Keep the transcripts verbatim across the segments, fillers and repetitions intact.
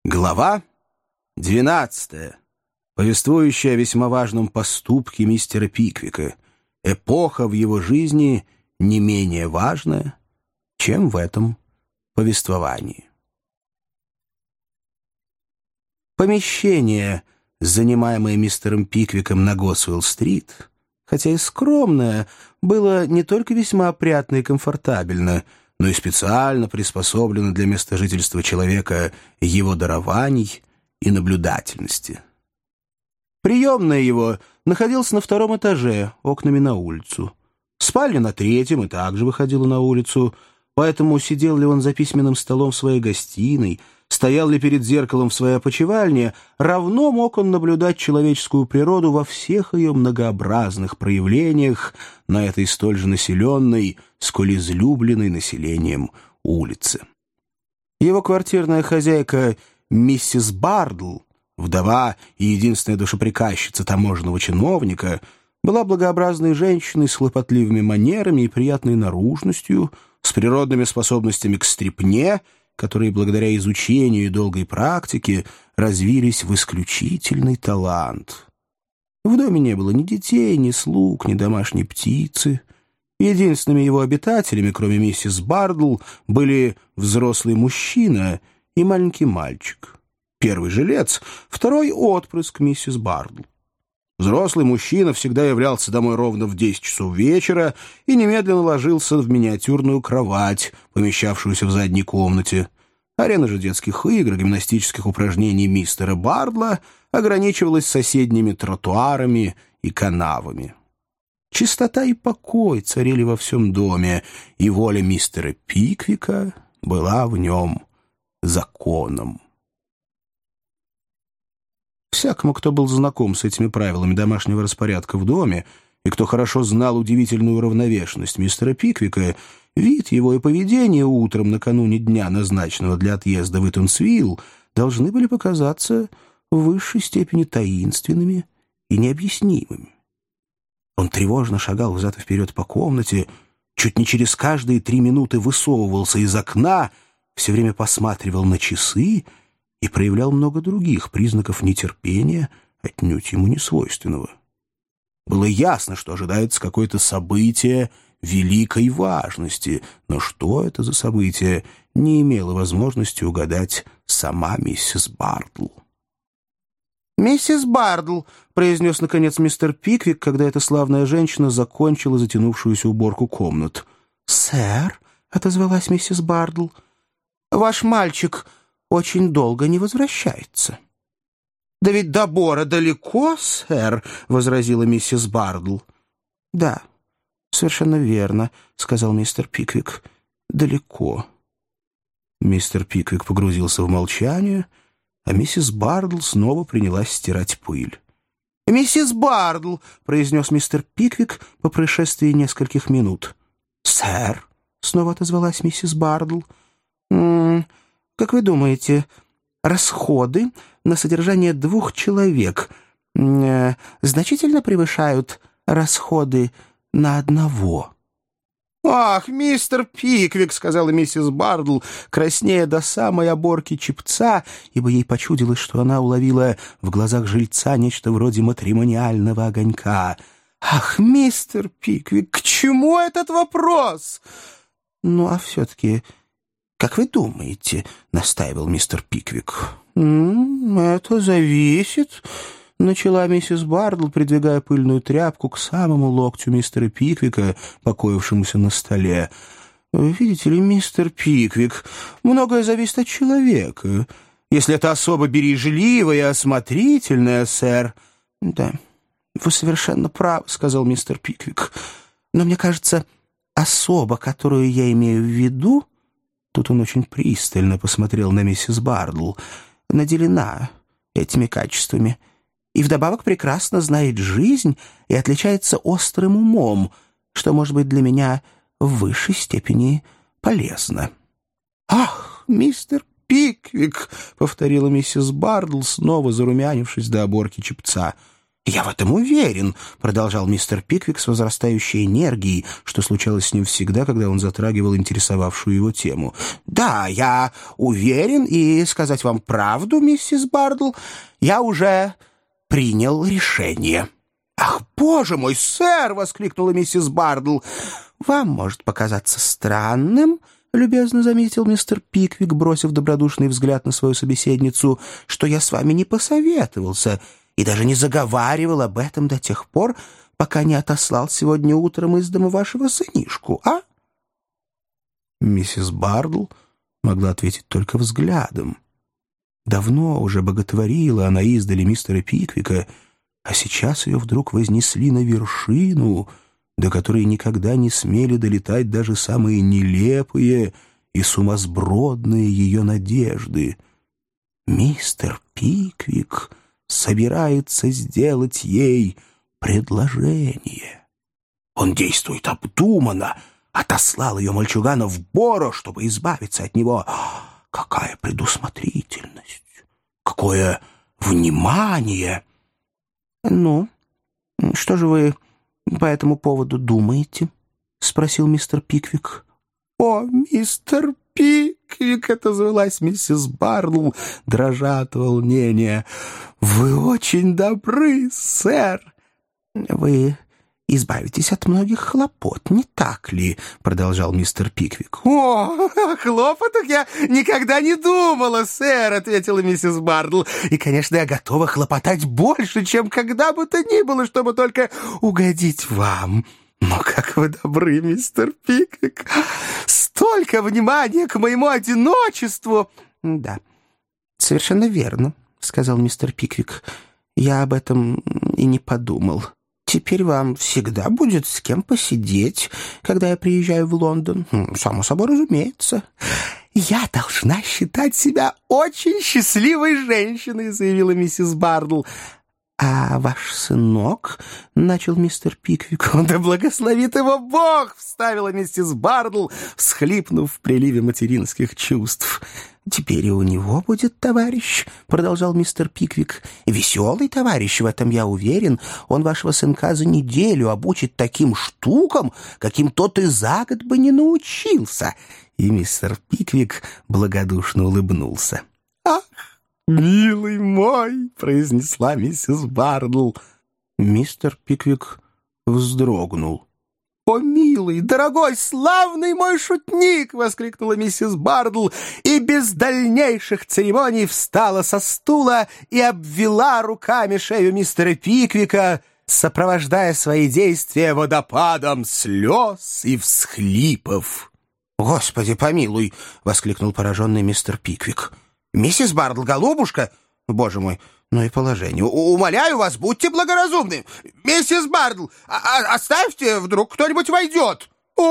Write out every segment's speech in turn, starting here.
Глава двенадцатая, повествующая о весьма важном поступке мистера Пиквика. Эпоха в его жизни не менее важная, чем в этом повествовании. Помещение, занимаемое мистером Пиквиком на Госуэлл-стрит, хотя и скромное, было не только весьма опрятно и комфортабельно, но и специально приспособлено для места жительства человека его дарований и наблюдательности. Приемная его находилась на втором этаже, окнами на улицу. Спальня на третьем и также выходила на улицу, поэтому сидел ли он за письменным столом в своей гостиной, стоял ли перед зеркалом в своей опочивальне, равно мог он наблюдать человеческую природу во всех ее многообразных проявлениях на этой столь же населенной, сколь излюбленной населением улице. Его квартирная хозяйка миссис Бардл, вдова и единственная душеприказчица таможенного чиновника, была благообразной женщиной с хлопотливыми манерами и приятной наружностью, с природными способностями к стрипне, которые благодаря изучению и долгой практике развились в исключительный талант. В доме не было ни детей, ни слуг, ни домашней птицы. Единственными его обитателями, кроме миссис Бардл, были взрослый мужчина и маленький мальчик. Первый жилец, второй отпрыск миссис Бардл. Взрослый мужчина всегда являлся домой ровно в десять часов вечера и немедленно ложился в миниатюрную кровать, помещавшуюся в задней комнате. Арена же детских игр, гимнастических упражнений мистера Бардла ограничивалась соседними тротуарами и канавами. Чистота и покой царили во всем доме, и воля мистера Пиквика была в нем законом. Всякому, кто был знаком с этими правилами домашнего распорядка в доме и кто хорошо знал удивительную уравновешенность мистера Пиквика, вид его и поведение утром накануне дня, назначенного для отъезда в Итонсвилл, должны были показаться в высшей степени таинственными и необъяснимыми. Он тревожно шагал взад и вперед по комнате, чуть не через каждые три минуты высовывался из окна, все время посматривал на часы и проявлял много других признаков нетерпения, отнюдь ему не свойственного. Было ясно, что ожидается какое-то событие великой важности, но что это за событие, не имела возможности угадать сама миссис Бардл. «Миссис Бардл», — произнес, наконец, мистер Пиквик, когда эта славная женщина закончила затянувшуюся уборку комнат. «Сэр», — отозвалась миссис Бардл, — «ваш мальчик очень долго не возвращается». «Да ведь до Бора далеко, сэр», — возразила миссис Бардл. «Да, совершенно верно», — сказал мистер Пиквик. «Далеко». Мистер Пиквик погрузился в молчание, а миссис Бардл снова принялась стирать пыль. «Миссис Бардл», — произнес мистер Пиквик по прошествии нескольких минут. «Сэр», — снова отозвалась миссис Бардл, «м-м, как вы думаете, расходы на содержание двух человек э, значительно превышают расходы на одного?» «Ах, мистер Пиквик», — сказала миссис Бардл, краснея до самой оборки чепца, ибо ей почудилось, что она уловила в глазах жильца нечто вроде матримониального огонька. «Ах, мистер Пиквик, к чему этот вопрос?» «Ну, а все-таки, как вы думаете?» — настаивал мистер Пиквик. «М-м, «Это зависит», — начала миссис Бардл, придвигая пыльную тряпку к самому локтю мистера Пиквика, покоившемуся на столе. «Видите ли, мистер Пиквик, многое зависит от человека. Если это особо бережливая и осмотрительная, сэр...» «Да, вы совершенно правы», — сказал мистер Пиквик. «Но мне кажется, особа, которую я имею в виду...» Тут он очень пристально посмотрел на миссис Бардл. «Наделена этими качествами. И вдобавок прекрасно знает жизнь и отличается острым умом, что может быть для меня в высшей степени полезно». «Ах, мистер Пиквик», — повторила миссис Бардл, снова зарумянившись до оборки чепца, «Я в этом уверен», — продолжал мистер Пиквик с возрастающей энергией, что случалось с ним всегда, когда он затрагивал интересовавшую его тему. «Да, я уверен, и сказать вам правду, миссис Бардл, я уже принял решение». «Ах, боже мой, сэр!» — воскликнула миссис Бардл. «Вам может показаться странным, — любезно заметил мистер Пиквик, бросив добродушный взгляд на свою собеседницу, — что я с вами не посоветовался и даже не заговаривал об этом до тех пор, пока не отослал сегодня утром из дома вашего сынишку, а?» Миссис Бардл могла ответить только взглядом. Давно уже боготворила она издали мистера Пиквика, а сейчас ее вдруг вознесли на вершину, до которой никогда не смели долетать даже самые нелепые и сумасбродные ее надежды. Мистер Пиквик собирается сделать ей предложение. Он действует обдуманно, отослал ее мальчугана в Боро, чтобы избавиться от него. Какая предусмотрительность! Какое внимание! «Ну, что же вы по этому поводу думаете?» — спросил мистер Пиквик. «О, мистер Пиквик!» — отозвалась миссис Бардл, дрожа от волнения. «Вы очень добры, сэр!» «Вы избавитесь от многих хлопот, не так ли?» — продолжал мистер Пиквик. «О, о хлопотах я никогда не думала, сэр!» — ответила миссис Бардл. «И, конечно, я готова хлопотать больше, чем когда бы то ни было, чтобы только угодить вам. Но как вы добры, мистер Пиквик! Столько внимания к моему одиночеству!» «Да, совершенно верно», — сказал мистер Пиквик. «Я об этом и не подумал. Теперь вам всегда будет с кем посидеть, когда я приезжаю в Лондон. Само собой разумеется». «Я должна считать себя очень счастливой женщиной», — заявила миссис Бардл. «А ваш сынок?» — начал мистер Пиквик. «Да благословит его Бог!» — вставила миссис Бардл, всхлипнув в приливе материнских чувств. «Теперь и у него будет товарищ», — продолжал мистер Пиквик. «Веселый товарищ, в этом я уверен. Он вашего сынка за неделю обучит таким штукам, каким тот и за год бы не научился». И мистер Пиквик благодушно улыбнулся. «Ах, милый мой!» — произнесла миссис Бардл. Мистер Пиквик вздрогнул. «О, милый, дорогой, славный мой шутник!» — воскликнула миссис Бардл и без дальнейших церемоний встала со стула и обвела руками шею мистера Пиквика, сопровождая свои действия водопадом слез и всхлипов. «Господи помилуй!» — воскликнул пораженный мистер Пиквик. «Миссис Бардл, голубушка! Боже мой, ну и положение! Умоляю вас, будьте благоразумны! Миссис Бардл, а- оставьте, вдруг кто-нибудь войдет!»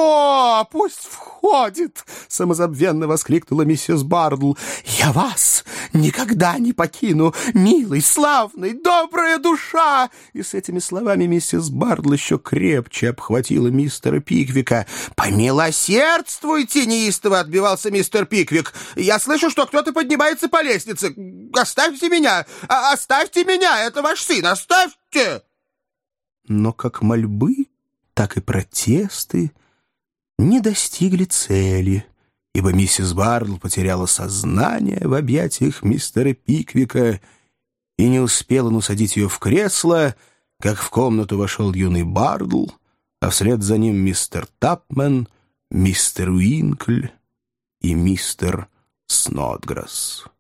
«О, пусть входит!» — самозабвенно воскликнула миссис Бардл. «Я вас никогда не покину, милый, славный, добрая душа!» И с этими словами миссис Бардл еще крепче обхватила мистера Пиквика. «Помилосердствуйте!» — неистово отбивался мистер Пиквик. «Я слышу, что кто-то поднимается по лестнице. Оставьте меня! А- оставьте меня! Это ваш сын! Оставьте!» Но как мольбы, так и протесты не достигли цели, ибо миссис Бардл потеряла сознание в объятиях мистера Пиквика, и не успел он усадить ее в кресло, как в комнату вошел юный Бардл, а вслед за ним мистер Тапмен, мистер Уинкль и мистер Снодграсс.